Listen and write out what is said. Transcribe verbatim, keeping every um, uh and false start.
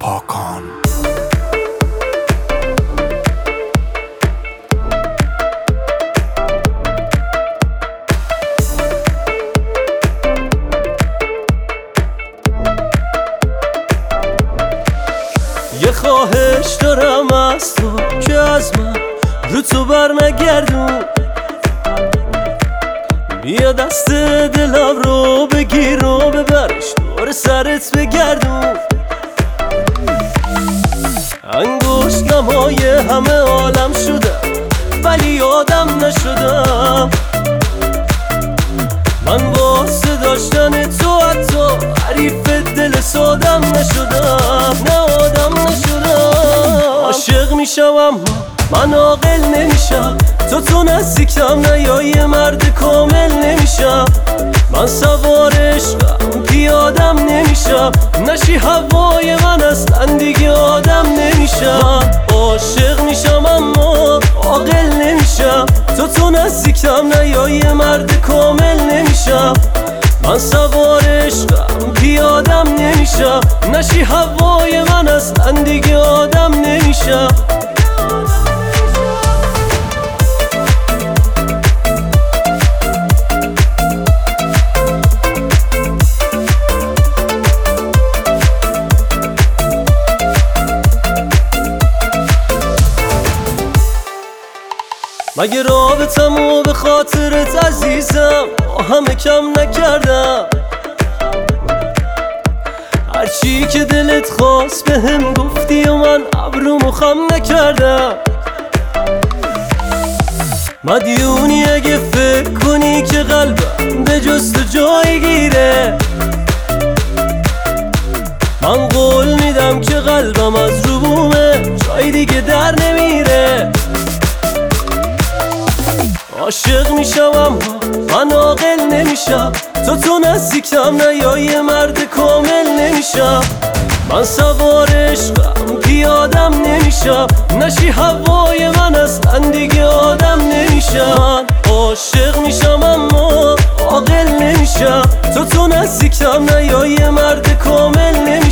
هاکان. یه خواهش دارم از تو که از من رو تو بر نگردون، بیا دست دلم رو بگیر و ببرش دور سرت بگردون. انگشت نمای همه عالم شدم ولی آدم نشدم. من واسه داشتن تو حتی حریف دل سادم نشدم، نه آدم نشدم. عاشق میشم اما من عاقل نمیشم، تو تو نزدیکم نه یا یه مرد کامل نمیشم. من سوار عشقم پیادم نمیشم، نشی هوای من اصلا دیگه آدم نمیشم. عاشق میشم اما عاقل نمیشم، تو تو نزدیکم نه یا یه مرد کامل نمیشم. من سوار عشقم پیادم نمیشم، نشی هوای من اصلا دیگه آدم نمیشم. مگه رابطمو به خاطرت عزیزم با همه کم نکردم؟ هرچی که دلت خواست به هم گفتی و من ابرومو خم نکردم. مدیونی اگه فکر کنی که قلبم به جز تو جای گیره، من قول میدم که قلبم از رو بومه جای دیگه در نمیره. عاشق میشم اما من عاقل نمیشم، تو تو نزدیکم نه یا یه مرد کامل نمیشم. من سوار عشقم پیادم نمیشم، نشی هوای من اصلا دیگه آدم نمیشم. عاشق میشم اما عاقل نمیشم، تو تو نزدیکم نه یا یه مرد کامل نمیشم.